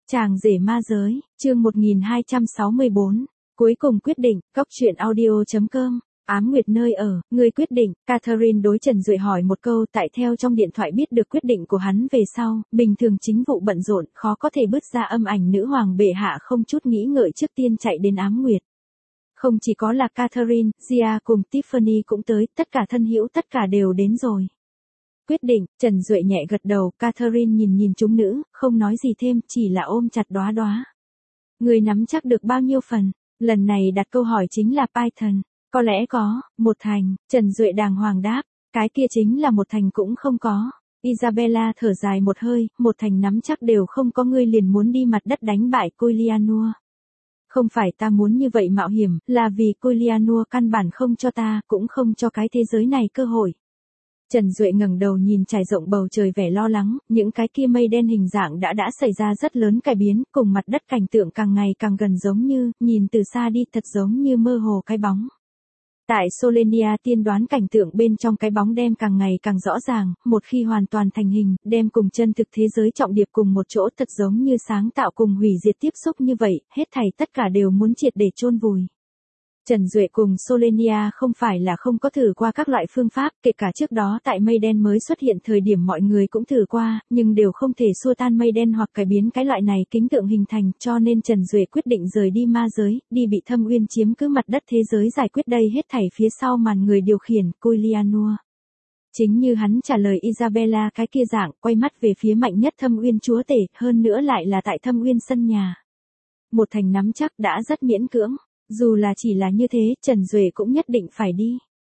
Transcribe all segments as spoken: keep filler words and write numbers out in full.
Chàng rể ma giới, chương một nghìn hai trăm sáu mươi bốn. Cuối cùng quyết định, cóc truyện audio chấm com. Ám Nguyệt nơi ở, người quyết định, Catherine đối Trần Duệ hỏi một câu, tại theo trong điện thoại biết được quyết định của hắn về sau, bình thường chính vụ bận rộn, khó có thể bứt ra âm ảnh nữ hoàng bệ hạ không chút nghĩ ngợi trước tiên chạy đến Ám Nguyệt. Không chỉ có là Catherine, Gia cùng Tiffany cũng tới, tất cả thân hữu tất cả đều đến rồi. Quyết định, Trần Duệ nhẹ gật đầu, Catherine nhìn nhìn chúng nữ, không nói gì thêm, chỉ là ôm chặt đóa đóa. Người nắm chắc được bao nhiêu phần? Lần này đặt câu hỏi chính là Python. Có lẽ có, một thành, Trần Duệ đàng hoàng đáp, cái kia chính là một thành cũng không có. Isabella thở dài một hơi, một thành nắm chắc đều không có, ngươi liền muốn đi mặt đất đánh bại Coilianua. Không phải ta muốn như vậy mạo hiểm, là vì Coilianua căn bản không cho ta, cũng không cho cái thế giới này cơ hội. Trần Duệ ngẩng đầu nhìn trải rộng bầu trời vẻ lo lắng, những cái kia mây đen hình dạng đã đã xảy ra rất lớn cải biến, cùng mặt đất cảnh tượng càng ngày càng gần giống như, nhìn từ xa đi thật giống như mơ hồ cái bóng. Tại Solenia tiên đoán cảnh tượng bên trong cái bóng đem càng ngày càng rõ ràng, một khi hoàn toàn thành hình, đem cùng chân thực thế giới trọng điệp cùng một chỗ thật giống như sáng tạo cùng hủy diệt tiếp xúc như vậy, hết thảy tất cả đều muốn triệt để chôn vùi. Trần Duệ cùng Solenia không phải là không có thử qua các loại phương pháp, kể cả trước đó tại mây đen mới xuất hiện thời điểm mọi người cũng thử qua, nhưng đều không thể xua tan mây đen hoặc cải biến cái loại này kính tượng hình thành, cho nên Trần Duệ quyết định rời đi ma giới, đi bị Thâm Uyên chiếm cứ mặt đất thế giới giải quyết đây hết thảy phía sau màn người điều khiển, Coilianua. Chính như hắn trả lời Isabella cái kia dạng, quay mắt về phía mạnh nhất Thâm Uyên chúa tể, hơn nữa lại là tại Thâm Uyên sân nhà. Một thành nắm chắc đã rất miễn cưỡng. Dù là chỉ là như thế, Trần Duệ cũng nhất định phải đi.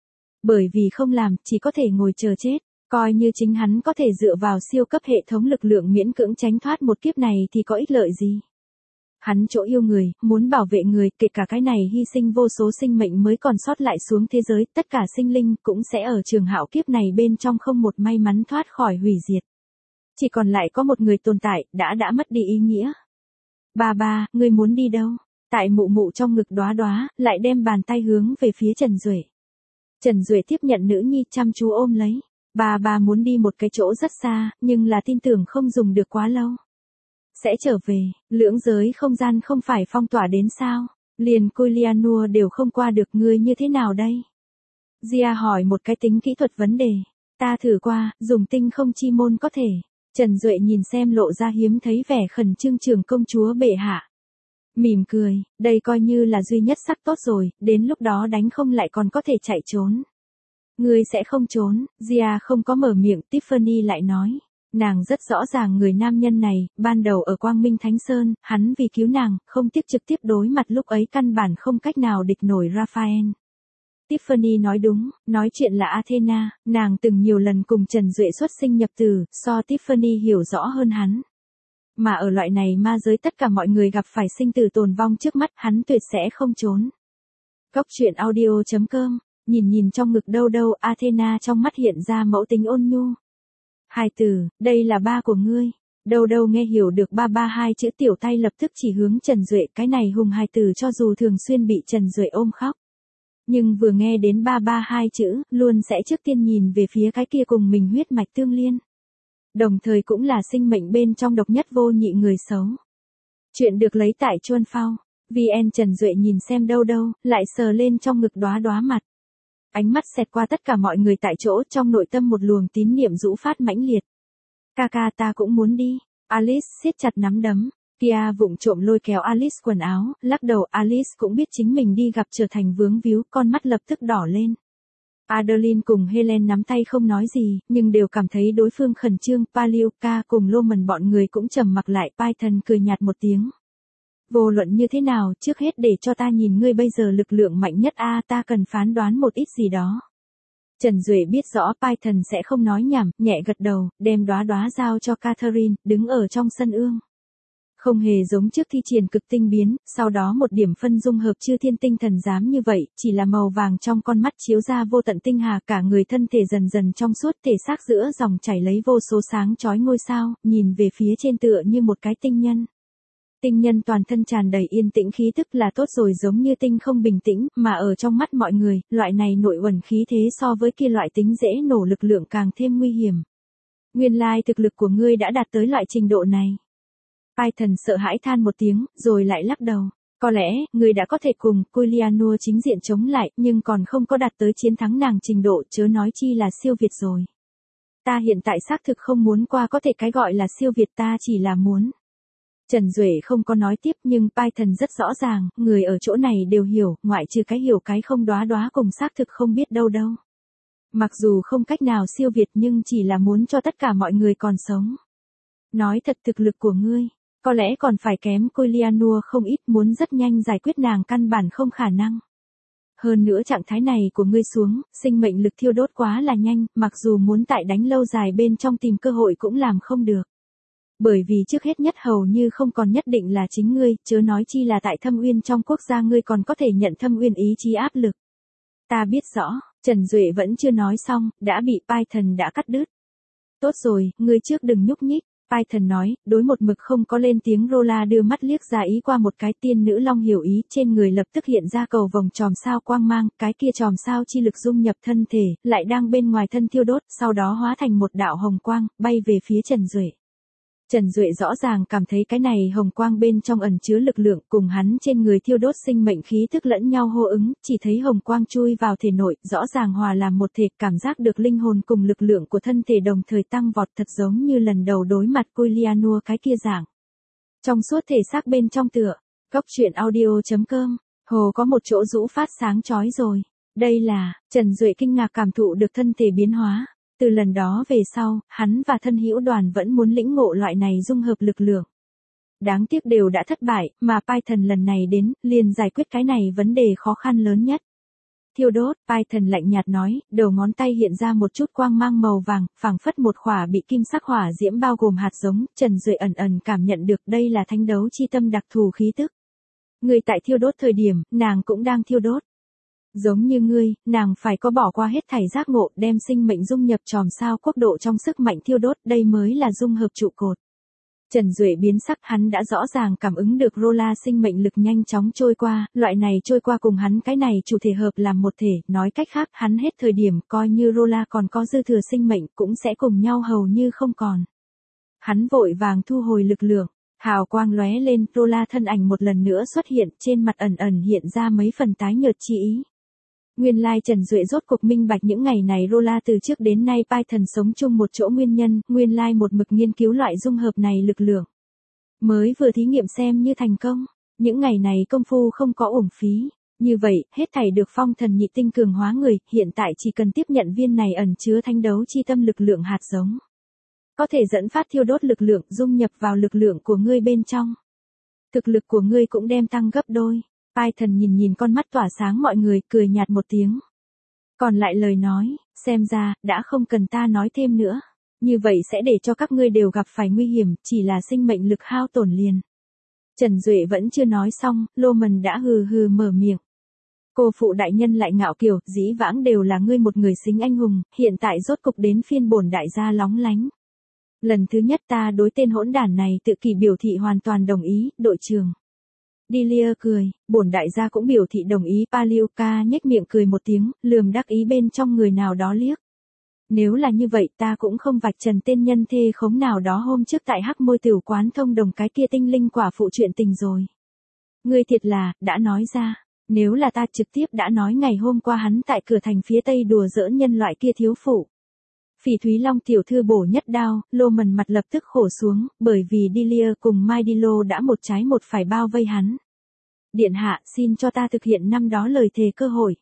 Bởi vì không làm, chỉ có thể ngồi chờ chết. Coi như chính hắn có thể dựa vào siêu cấp hệ thống lực lượng miễn cưỡng tránh thoát một kiếp này thì có ích lợi gì. Hắn chỗ yêu người, muốn bảo vệ người, kể cả cái này hy sinh vô số sinh mệnh mới còn sót lại xuống thế giới, tất cả sinh linh cũng sẽ ở trường hạo kiếp này bên trong không một may mắn thoát khỏi hủy diệt. Chỉ còn lại có một người tồn tại, đã đã mất đi ý nghĩa. Ba ba, ngươi muốn đi đâu? Tại mụ mụ trong ngực đóa đóa, lại đem bàn tay hướng về phía Trần Duệ. Trần Duệ tiếp nhận nữ nhi chăm chú ôm lấy. Bà bà muốn đi một cái chỗ rất xa, nhưng là tin tưởng không dùng được quá lâu. Sẽ trở về, lưỡng giới không gian không phải phong tỏa đến sao? Liền Coilianua đều không qua được, ngươi như thế nào đây? Gia hỏi một cái tính kỹ thuật vấn đề. Ta thử qua, dùng tinh không chi môn có thể. Trần Duệ nhìn xem lộ ra hiếm thấy vẻ khẩn trương trưởng công chúa bệ hạ. Mỉm cười, đây coi như là duy nhất sắc tốt rồi, đến lúc đó đánh không lại còn có thể chạy trốn. Ngươi sẽ không trốn, Gia không có mở miệng, Tiffany lại nói. Nàng rất rõ ràng người nam nhân này, ban đầu ở Quang Minh Thánh Sơn, hắn vì cứu nàng, không tiếc trực tiếp đối mặt lúc ấy căn bản không cách nào địch nổi Raphael. Tiffany nói đúng, nói chuyện là Athena, nàng từng nhiều lần cùng Trần Duệ xuất sinh nhập tử, so Tiffany hiểu rõ hơn hắn. Mà ở loại này ma giới tất cả mọi người gặp phải sinh tử tồn vong trước mắt, hắn tuyệt sẽ không trốn. Cóc truyện audio chấm com, nhìn nhìn trong ngực đâu đâu, Athena trong mắt hiện ra mẫu tính ôn nhu. Hai từ, đây là ba của ngươi. Đâu đâu nghe hiểu được ba ba hai chữ tiểu tay lập tức chỉ hướng Trần Duệ, cái này hùng hai từ cho dù thường xuyên bị Trần Duệ ôm khóc. Nhưng vừa nghe đến ba ba hai chữ, luôn sẽ trước tiên nhìn về phía cái kia cùng mình huyết mạch tương liên. Đồng thời cũng là sinh mệnh bên trong độc nhất vô nhị người xấu. Chuyện được lấy tại Chuan Phao. vê en Trần Duệ nhìn xem đâu đâu, lại sờ lên trong ngực đóa đóa mặt. Ánh mắt xẹt qua tất cả mọi người tại chỗ, trong nội tâm một luồng tín niệm rũ phát mãnh liệt. Ca ca ta cũng muốn đi. Alice siết chặt nắm đấm. Kia vụng trộm lôi kéo Alice quần áo, lắc đầu. Alice cũng biết chính mình đi gặp trở thành vướng víu, con mắt lập tức đỏ lên. Adeline cùng Helen nắm tay không nói gì, nhưng đều cảm thấy đối phương khẩn trương. Palioka cùng Loman bọn người cũng trầm mặc lại. Python cười nhạt một tiếng. Vô luận như thế nào, trước hết để cho ta nhìn ngươi bây giờ lực lượng mạnh nhất a, ta cần phán đoán một ít gì đó. Trần Duệ biết rõ Python sẽ không nói nhảm, nhẹ gật đầu, đem đóa đóa giao cho Catherine, đứng ở trong sân ương. Không hề giống trước thi triển cực tinh biến, sau đó một điểm phân dung hợp chư thiên tinh thần giám như vậy, chỉ là màu vàng trong con mắt chiếu ra vô tận tinh hà, cả người thân thể dần dần trong suốt, thể xác giữa dòng chảy lấy vô số sáng chói ngôi sao, nhìn về phía trên tựa như một cái tinh nhân. Tinh nhân toàn thân tràn đầy yên tĩnh khí tức là tốt rồi, giống như tinh không bình tĩnh, mà ở trong mắt mọi người, loại này nội uẩn khí thế so với kia loại tính dễ nổ lực lượng càng thêm nguy hiểm. Nguyên lai thực lực của ngươi đã đạt tới loại trình độ này. Python sợ hãi than một tiếng, rồi lại lắc đầu. Có lẽ, người đã có thể cùng Giuliano chính diện chống lại, nhưng còn không có đạt tới chiến thắng nàng trình độ, chớ nói chi là siêu việt rồi. Ta hiện tại xác thực không muốn qua có thể cái gọi là siêu việt, ta chỉ là muốn. Trần Duệ không có nói tiếp, nhưng Python rất rõ ràng, người ở chỗ này đều hiểu, ngoại trừ cái hiểu cái không đóa đóa cùng xác thực không biết đâu đâu. Mặc dù không cách nào siêu việt nhưng chỉ là muốn cho tất cả mọi người còn sống. Nói thật, thực lực của ngươi, có lẽ còn phải kém Giuliano không ít, muốn rất nhanh giải quyết nàng căn bản không khả năng. Hơn nữa trạng thái này của ngươi xuống, sinh mệnh lực thiêu đốt quá là nhanh, mặc dù muốn tại đánh lâu dài bên trong tìm cơ hội cũng làm không được. Bởi vì trước hết nhất hầu như không còn nhất định là chính ngươi, chớ nói chi là tại Thâm Uyên trong quốc gia ngươi còn có thể nhận Thâm Uyên ý chí áp lực. Ta biết rõ, Trần Duệ vẫn chưa nói xong, đã bị Python đã cắt đứt. Tốt rồi, ngươi trước đừng nhúc nhích. Python nói, đối một mực không có lên tiếng Rola đưa mắt liếc ra ý qua một cái, tiên nữ long hiểu ý, trên người lập tức hiện ra cầu vòng chòm sao quang mang, cái kia chòm sao chi lực dung nhập thân thể, lại đang bên ngoài thân thiêu đốt, sau đó hóa thành một đạo hồng quang, bay về phía Trần Duệ. Trần Duệ rõ ràng cảm thấy cái này hồng quang bên trong ẩn chứa lực lượng cùng hắn trên người thiêu đốt sinh mệnh khí thức lẫn nhau hô ứng, chỉ thấy hồng quang chui vào thể nội, rõ ràng hòa làm một thể, cảm giác được linh hồn cùng lực lượng của thân thể đồng thời tăng vọt, thật giống như lần đầu đối mặt Giuliano cái kia dạng. Trong suốt thể xác bên trong tựa, góc truyện audio chấm com, hồ có một chỗ rũ phát sáng chói rồi. Đây là, Trần Duệ kinh ngạc cảm thụ được thân thể biến hóa. Từ lần đó về sau, hắn và thân hữu đoàn vẫn muốn lĩnh ngộ loại này dung hợp lực lượng. Đáng tiếc đều đã thất bại, mà Python lần này đến, liền giải quyết cái này vấn đề khó khăn lớn nhất. Thiêu đốt, Python lạnh nhạt nói, đầu ngón tay hiện ra một chút quang mang màu vàng, phảng phất một khỏa bị kim sắc hỏa diễm bao gồm hạt giống, Trần Duệ ẩn ẩn cảm nhận được đây là thánh đấu chi tâm đặc thù khí tức. Người tại thiêu đốt thời điểm, nàng cũng đang thiêu đốt. Giống như ngươi, nàng phải có bỏ qua hết thảy giác ngộ, đem sinh mệnh dung nhập chòm sao quốc độ trong sức mạnh thiêu đốt, đây mới là dung hợp trụ cột. Trần Duệ biến sắc, hắn đã rõ ràng cảm ứng được Rola sinh mệnh lực nhanh chóng trôi qua, loại này trôi qua cùng hắn cái này chủ thể hợp làm một thể, nói cách khác, hắn hết thời điểm coi như Rola còn có dư thừa sinh mệnh cũng sẽ cùng nhau hầu như không còn. Hắn vội vàng thu hồi lực lượng, hào quang lóe lên, Rola thân ảnh một lần nữa xuất hiện, trên mặt ẩn ẩn hiện ra mấy phần tái nhợt chi ý. Nguyên lai Trần Duệ rốt cuộc minh bạch những ngày này Rola từ trước đến nay Python sống chung một chỗ nguyên nhân, nguyên lai một mực nghiên cứu loại dung hợp này lực lượng. Mới vừa thí nghiệm xem như thành công, những ngày này công phu không có uổng phí. Như vậy, hết thảy được phong thần nhị tinh cường hóa người, hiện tại chỉ cần tiếp nhận viên này ẩn chứa thánh đấu chi tâm lực lượng hạt giống. Có thể dẫn phát thiêu đốt lực lượng dung nhập vào lực lượng của ngươi bên trong. Thực lực của ngươi cũng đem tăng gấp đôi. Python nhìn nhìn con mắt tỏa sáng mọi người, cười nhạt một tiếng. Còn lại lời nói, xem ra, đã không cần ta nói thêm nữa. Như vậy sẽ để cho các ngươi đều gặp phải nguy hiểm, chỉ là sinh mệnh lực hao tổn liền. Trần Duệ vẫn chưa nói xong, Lô Mần đã hừ hừ mở miệng. Cô phụ đại nhân lại ngạo kiều, dĩ vãng đều là ngươi một người xính anh hùng, hiện tại rốt cục đến phiên bổn đại gia lóng lánh. Lần thứ nhất ta đối tên hỗn đản này tự kỷ biểu thị hoàn toàn đồng ý, đội trưởng. Delia cười, bổn đại gia cũng biểu thị đồng ý, Paliuka nhếch miệng cười một tiếng, lườm đắc ý bên trong người nào đó liếc. Nếu là như vậy ta cũng không vạch trần tên nhân thê khống nào đó hôm trước tại hắc môi tiểu quán thông đồng cái kia tinh linh quả phụ chuyện tình rồi. Ngươi thiệt là, đã nói ra, nếu là ta trực tiếp đã nói ngày hôm qua hắn tại cửa thành phía tây đùa giỡn nhân loại kia thiếu phụ. Phỉ Thúy Long tiểu thư bổ nhất đao, Lô Mần mặt lập tức khổ xuống, bởi vì Delia cùng Mai Dilo đã một trái một phải bao vây hắn. Điện hạ, xin cho ta thực hiện năm đó lời thề cơ hội.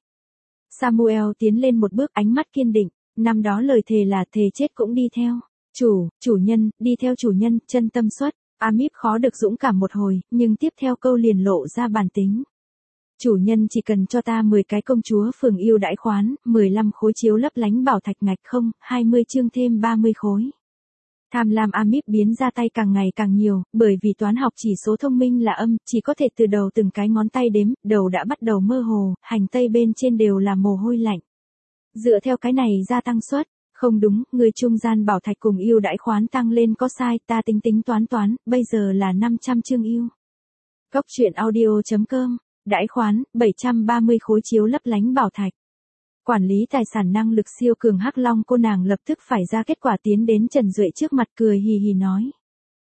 Samuel tiến lên một bước, ánh mắt kiên định, năm đó lời thề là thề chết cũng đi theo. Chủ, chủ nhân, đi theo chủ nhân, chân tâm xuất. Amip khó được dũng cảm một hồi, nhưng tiếp theo câu liền lộ ra bản tính. Chủ nhân chỉ cần cho ta mười cái công chúa phường yêu đãi khoán, mười lăm khối chiếu lấp lánh bảo thạch ngạch không, hai mươi chương thêm ba mươi khối. Tham lam Amip biến ra tay càng ngày càng nhiều, bởi vì toán học chỉ số thông minh là âm, chỉ có thể từ đầu từng cái ngón tay đếm, đầu đã bắt đầu mơ hồ, hành tây bên trên đều là mồ hôi lạnh. Dựa theo cái này gia tăng suất, không đúng, người trung gian bảo thạch cùng yêu đãi khoán tăng lên có sai, ta tính tính toán toán, bây giờ là năm trăm chương yêu. Góc truyện audio chấm com, đãi khoán, bảy trăm ba mươi khối chiếu lấp lánh bảo thạch. Quản lý tài sản năng lực siêu cường Hắc Long cô nàng lập tức phải ra kết quả tiến đến Trần Duệ trước mặt cười hì hì nói.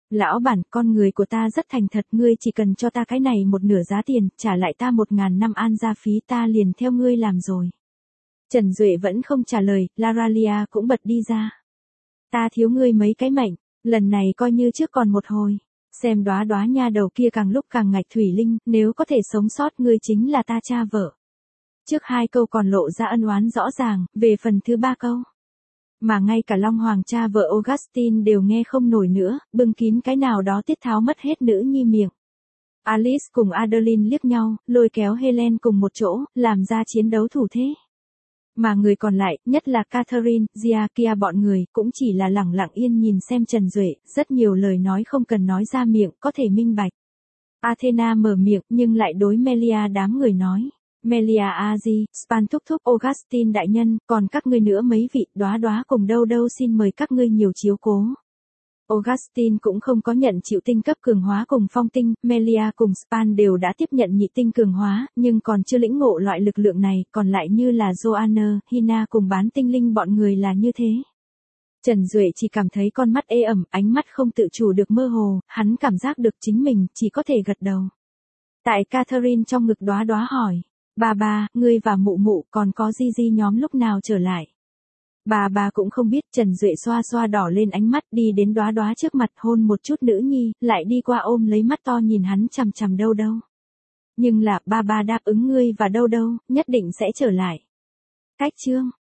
Lão bản, con người của ta rất thành thật, ngươi chỉ cần cho ta cái này một nửa giá tiền, trả lại ta một ngàn năm an gia phí ta liền theo ngươi làm rồi. Trần Duệ vẫn không trả lời, Laralia cũng bật đi ra. Ta thiếu ngươi mấy cái mệnh, lần này coi như trước còn một hồi. Xem đóa đóa nha đầu kia càng lúc càng ngạch thủy linh, nếu có thể sống sót ngươi chính là ta cha vợ. Trước hai câu còn lộ ra ân oán rõ ràng, về phần thứ ba câu. Mà ngay cả Long Hoàng cha vợ Augustine đều nghe không nổi nữa, bưng kín cái nào đó tiết tháo mất hết nữ nhi miệng. Alice cùng Adeline liếc nhau, lôi kéo Helen cùng một chỗ, làm ra chiến đấu thủ thế. Mà người còn lại, nhất là Catherine, Gia kia bọn người, cũng chỉ là lẳng lặng yên nhìn xem Trần Duệ, rất nhiều lời nói không cần nói ra miệng, có thể minh bạch. Athena mở miệng, nhưng lại đối Melia đám người nói. Melia Aji, Span thúc thúc Augustine đại nhân, còn các ngươi nữa mấy vị, đóa đóa cùng đâu đâu xin mời các ngươi nhiều chiếu cố. Augustine cũng không có nhận chịu tinh cấp cường hóa cùng phong tinh, Melia cùng Span đều đã tiếp nhận nhị tinh cường hóa, nhưng còn chưa lĩnh ngộ loại lực lượng này, còn lại như là Joanna, Hina cùng bán tinh linh bọn người là như thế. Trần Duệ chỉ cảm thấy con mắt ê ẩm, ánh mắt không tự chủ được mơ hồ, hắn cảm giác được chính mình, chỉ có thể gật đầu. Tại Catherine trong ngực đóa đóa hỏi, bà bà, ngươi và mụ mụ còn có di di nhóm lúc nào trở lại? Bà bà cũng không biết. Trần Duệ xoa xoa đỏ lên ánh mắt đi đến đóa đóa trước mặt hôn một chút nữ nhi, lại đi qua ôm lấy mắt to nhìn hắn chằm chằm đâu đâu. Nhưng là, bà bà đáp ứng ngươi và đâu đâu, nhất định sẽ trở lại. Cách chương.